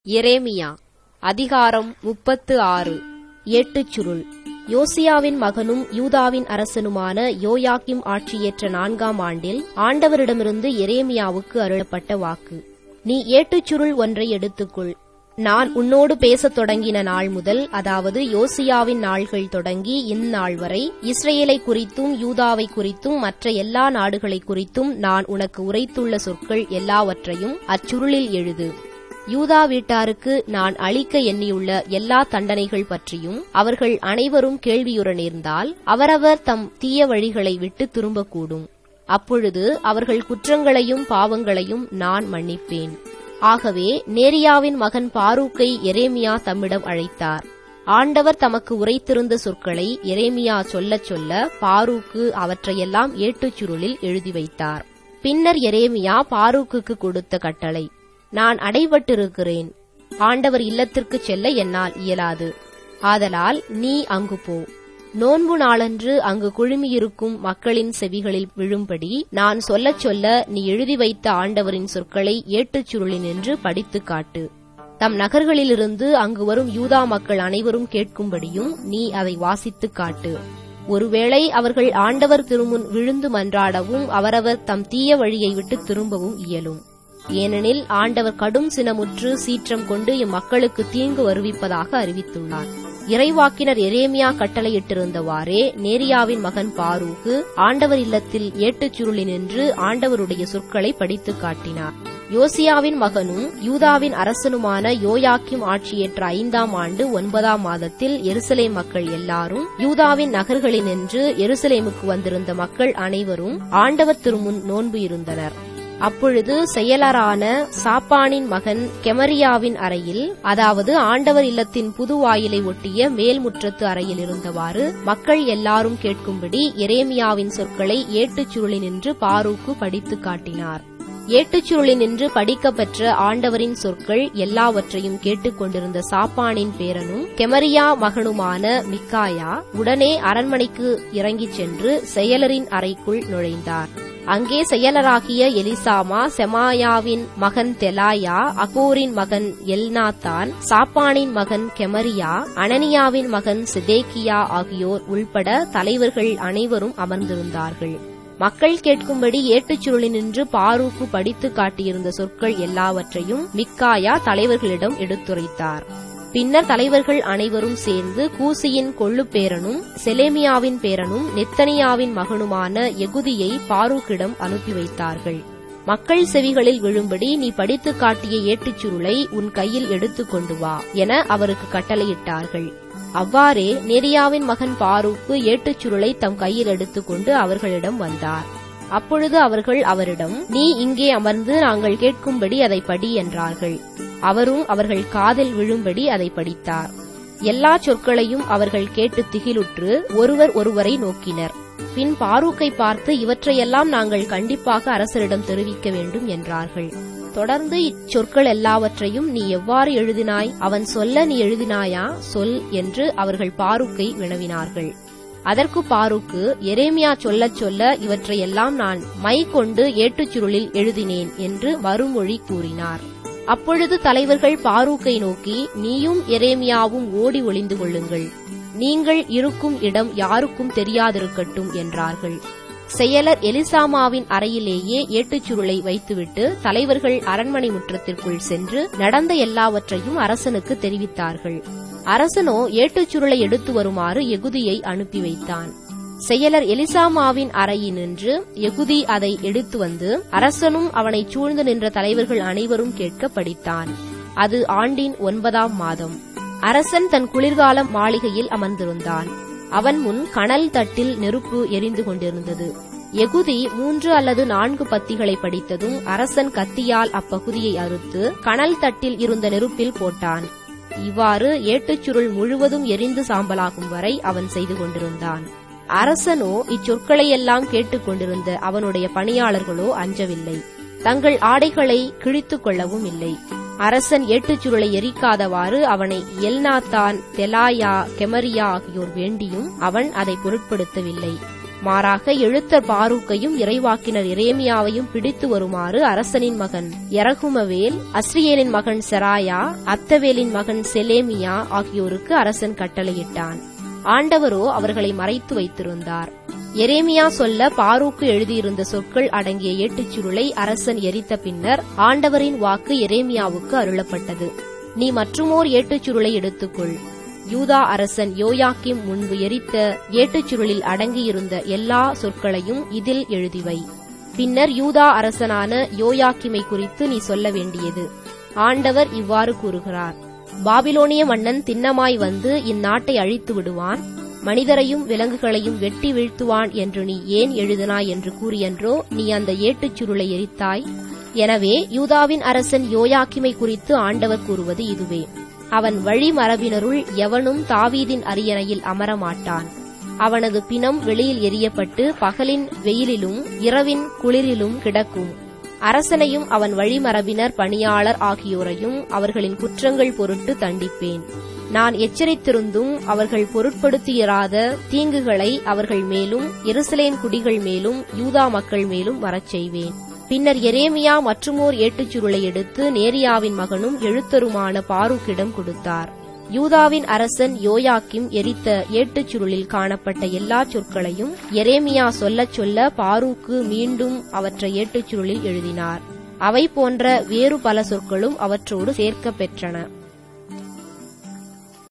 எரேமியா அதிகாரம் 36. ஏட்டுச் சுருள். யோசியாவின் மகனும் யூதாவின் அரசனுமான யோயாக்கிம் ஆட்சியேற்ற 4ஆம் ஆண்டில் ஆண்டவரிடமிருந்து எரேமியாவுக்கு அருளப்பட்ட வாக்கு. நீ ஏட்டுச் சுருள் ஒன்றை எடுத்துக்கொள். நான் உன்னோடு பேசத் தொடங்கின நாள் முதல், அதாவது யோசியாவின் நாள்கள் தொடங்கி இந்நாள் வரை, இஸ்ரேலை குறித்தும் யூதாவை குறித்தும் மற்ற எல்லா நாடுகளை குறித்தும் நான் உனக்கு உரைத்துள்ள சொற்கள் எல்லாவற்றையும் அச்சுருளில் எழுது. யூதா வீட்டாருக்கு நான் அளிக்க எண்ணியுள்ள எல்லா தண்டனைகள் பற்றியும் அவர்கள் அனைவரும் கேள்வியுற நேர்ந்தால் அவரவர் தம் தீய வழிகளை விட்டு திரும்பக்கூடும். அப்பொழுது அவர்கள் குற்றங்களையும் பாவங்களையும் நான் மன்னிப்பேன். ஆகவே நேரியாவின் மகன் பாரூக்கை எரேமியா தம்மிடம் அழைத்தார். ஆண்டவர் தமக்கு உரைத்திருந்த சொற்களை எரேமியா சொல்லச் சொல்ல பாரூக்கு அவற்றையெல்லாம் ஏட்டுச் சுருளில் எழுதி வைத்தார். பின்னர் எரேமியா பாரூக்குக்கு கொடுத்த கட்டளை: நான் அடைபட்டிருக்கிறேன். ஆண்டவர் இல்லத்திற்குச் செல்ல என்னால் இயலாது. ஆதலால் நீ அங்கு போ. நோன்பு நாளன்று அங்கு குழுமியிருக்கும் மக்களின் செவிகளில் விழும்படி நான் சொல்லச் சொல்ல நீ எழுதி வைத்த ஆண்டவரின் சொற்களை ஏட்டுச் சுருளினின்று படித்துக் காட்டு. தம் நகர்களிலிருந்து அங்கு வரும் யூதா மக்கள் அனைவரும் கேட்கும்படியும் நீ அதை வாசித்துக் காட்டு. ஒருவேளை அவர்கள் ஆண்டவர் திருமுன் விழுந்து மன்றாடவும் அவரவர் தம் தீய வழியை விட்டு திரும்பவும் இயலும். ஏனெனில் ஆண்டவர் கடும் சினமுற்று சீற்றம் கொண்டு இம்மக்களுக்கு தீங்கு வருவிப்பதாக அறிவித்துள்ளார். இறைவாக்கினர் எரேமியா கட்டளையிட்டிருந்தவாறே நேரியாவின் மகன் பாரூக்கு ஆண்டவர் இல்லத்தில் ஏட்டுச் சுருளினின்று ஆண்டவருடைய சொற்களை படித்துக் காட்டினார். யோசியாவின் மகனும் யூதாவின் அரசனுமான யோயாக்கிம் ஆட்சியேற்ற 5ஆம் ஆண்டு 9ஆம் மாதத்தில் எருசலேம் மக்கள் எல்லாரும் யூதாவின் நகர்களினின்று எருசலேமுக்கு வந்திருந்த மக்கள் அனைவரும் ஆண்டவர் திருமுன் நோன்பு இருந்தனர். அப்பொழுது செயலரான சாப்பானின் மகன் கெமரியாவின் அறையில், அதாவது ஆண்டவர் இல்லத்தின் புது வாயிலை ஒட்டிய மேல்முற்றத்து அறையில் இருந்தவாறு மக்கள் எல்லாரும் கேட்கும்படி எரேமியாவின் சொற்களை ஏட்டுச் சுருளினின்று பாரூக்கு படித்துக் காட்டினார். ஏட்டுச் சுருளினின்று படிக்கப்பெற்ற ஆண்டவரின் சொற்கள் எல்லாவற்றையும் கேட்டுக்கொண்டிருந்த சாப்பானின் பேரனும் கெமரியா மகனுமான மிக்காயா உடனே அரண்மனைக்கு இறங்கிச் சென்று செயலரின் அறைக்குள் நுழைந்தார். அங்கே செயலராகிய எலிசாமா, செமாயாவின் மகன் தெலாயா, அகோரின் மகன் எல்நாத்தான், சாப்பானின் மகன் கெமரியா, அனனியாவின் மகன் செதேக்கியா ஆகியோர் உள்பட தலைவர்கள் அனைவரும் அமர்ந்திருந்தார்கள். மக்கள் கேட்கும்படி ஏட்டுச் சுருளினின்று பாரூக்கு படித்துக் காட்டியிருந்த சொற்கள் எல்லாவற்றையும் மிக்காயா தலைவர்களிடம் எடுத்துரைத்தார். பின்னர் தலைவர்கள் அனைவரும் சேர்ந்து கூசியின் கொள்ளு பேரனும் செலேமியாவின் பேரனும் நெத்தனியாவின் மகனுமான எகுதியை பாரூக்கிடம் அனுப்பி வைத்தார்கள். மக்கள் செவிகளில் விழும்படி நீ படித்துக் காட்டிய ஏட்டுச் சுருளை உன் கையில் எடுத்துக் கொண்டு வா என அவருக்கு கட்டளையிட்டார்கள். அவ்வாறே நேரியாவின் மகன் பாரூக்கு ஏட்டுச் சுருளை தம் கையில் எடுத்துக்கொண்டு அவர்களிடம் வந்தார். அப்பொழுது அவர்கள் அவரிடம், நீ இங்கே அமர்ந்து நாங்கள் கேட்கும்படி அதை படி என்றார்கள். அவரும் அவர்கள் காதில் விழும்படி அதை படித்தார். எல்லா சொற்களையும் அவர்கள் கேட்டு திகிலுற்று ஒருவர் ஒருவரை நோக்கினர். பின் பாரூக்கை பார்த்து, இவற்றையெல்லாம் நாங்கள் கண்டிப்பாக அரசரிடம் தெரிவிக்க வேண்டும் என்றார்கள். தொடர்ந்து இச்சொற்கள் எல்லாவற்றையும் நீ எவ்வாறு எழுதினாய்? அவன் சொல்ல நீ எழுதினாயா? சொல் என்று அவர்கள் பாரூக்கை வினவினார்கள். அதற்கு பாரூக்கு, எரேமியா சொல்லச் சொல்ல இவற்றையெல்லாம் நான் மை கொண்டு ஏட்டுச் சுருளில் எழுதினேன் என்று மறுமொழி கூறினார். அப்பொழுது தலைவர்கள் பாரூக்கை நோக்கி, நீயும் எரேமியாவும் ஓடி ஒளிந்து கொள்ளுங்கள். நீங்கள் இருக்கும் இடம் யாருக்கும் தெரியாதிருக்கட்டும் என்றார்கள். செயலர் எலிசாமாவின் அறையிலேயே ஏட்டுச் சுருளை வைத்துவிட்டு தலைவர்கள் அரண்மனை முற்றத்திற்குள் சென்று நடந்த எல்லாவற்றையும் அரசனுக்கு தெரிவித்தார்கள். அரசனோ ஏட்டுச் சுருளை எடுத்து வருமாறு எகுதியை அனுப்பி வைத்தான். செயலர் எலிசாமாவின் அறையினின்று எகுதி அதை எடுத்து வந்து அரசனும் அவனைச் சூழ்ந்து நின்ற தலைவர்கள் அனைவரும் கேட்க படித்தான். அது ஆண்டின் 9ஆம் மாதம். அரசன் தன் குளிர்கால மாளிகையில் அமர்ந்திருந்தான். அவன் முன் கனல் தட்டில் நெருப்பு எரிந்து கொண்டிருந்தது. எகுதி 3 அல்லது 4 பத்திகளை படித்ததும் அரசன் கத்தியால் அப்பகுதியை அறுத்து கனல் தட்டில் இருந்த நெருப்பில் போட்டான். இவ்வாறு ஏட்டுச் சுருள் முழுவதும் எரிந்து சாம்பலாகும் வரை அவன் செய்து கொண்டிருந்தான். அரசனோ இச்சொற்களையெல்லாம் கேட்டுக் கொண்டிருந்த அவனுடைய பணியாளர்களோ அஞ்சவில்லை. தங்கள் ஆடைகளை கிழித்துக் கொள்ளவும் இல்லை. அரசன் ஏட்டுச் சுருளை எரிக்காதவாறு அவனை எல்நாத்தான், தெலாயா, கெமரியா ஆகியோர் வேண்டியும் அவன் அதை பொருட்படுத்தவில்லை. மாறாக எழுத்தர் பாரூக்கையும் இறைவாக்கினர் எரேமியாவையும் பிடித்து வருமாறு அரசனின் மகன் யெரகுமவேல், அஸ்ரியேலின் மகன் செராயா, அத்தவேலின் மகன் செலேமியா ஆகியோருக்கு அரசன் கட்டளையிட்டான். ஆண்டவரோ அவர்களை மறைத்து வைத்திருந்தார். எரேமியா சொல்ல பாரூக்கு எழுதியிருந்த சொற்கள் அடங்கிய ஏட்டுச் சுருளை அரசன் எரித்த பின்னர் ஆண்டவரின் வாக்கு எரேமியாவுக்கு அருளப்பட்டது. நீ மற்றுமோர் ஏட்டுச் சுருளை எடுத்துக்கொள். யூதா அரசன் யோயாக்கிம் முன்பு எரித்த ஏட்டுச் சுருளில் அடங்கியிருந்த எல்லா சொற்களையும் இதில் எழுதிவை. பின்னர் யூதா அரசனான யோயாக்கிமை குறித்து நீ சொல்ல வேண்டியது: ஆண்டவர் இவ்வாறு கூறுகிறார், பாபிலோனிய மன்னன் திண்ணமாய் வந்து இந்நாட்டை அழித்து விடுவான், மனிதரையும் விலங்குகளையும் வெட்டி வீழ்த்துவான் என்று நீ ஏன் எழுதினாய் என்று கூறியன்றோ நீ அந்த ஏட்டுச் சுருளை எரித்தாய். எனவே யூதாவின் அரசன் யோயாக்கிமை குறித்து ஆண்டவர் கூறுவது இதுவே: அவன் வழிமரபினருள் எவனும் தாவீதின் அரியணையில் அமரமாட்டான். அவனது பிணம் வெளியில் எரியப்பட்டு பகலின் வெயிலிலும் இரவின் குளிரிலும் கிடக்கும். அரசனையும் அவன் வழிமரபினர் பணியாளர் ஆகியோரையும் அவர்களின் குற்றங்கள் பொருட்டு தண்டிப்பேன். நான் எச்சரித்திருந்தும் அவர்கள் பொருட்படுத்தியிராத தீங்குகளை அவர்கள் மேலும் எருசலேம் குடிகள் மேலும் யூதா மக்கள் மேலும் வரச் செய்வேன். பின்னர் எரேமியா மற்றுமோர் ஏட்டுச் சுருளை எடுத்து நேரியாவின் மகனும் எழுத்தருமான பாரூக்கிடம் கொடுத்தார். யூதாவின் அரசன் யோயாக்கிம் எரித்த ஏட்டுச் சுருளில் காணப்பட்ட எல்லா சொற்களையும் எரேமியா சொல்லச் சொல்ல பாரூக்கு மீண்டும் அவற்றை ஏட்டுச் சுருளில் எழுதினார். அவை போன்ற வேறு பல சொற்களும் அவற்றோடு சேர்க்கப் பெற்றன.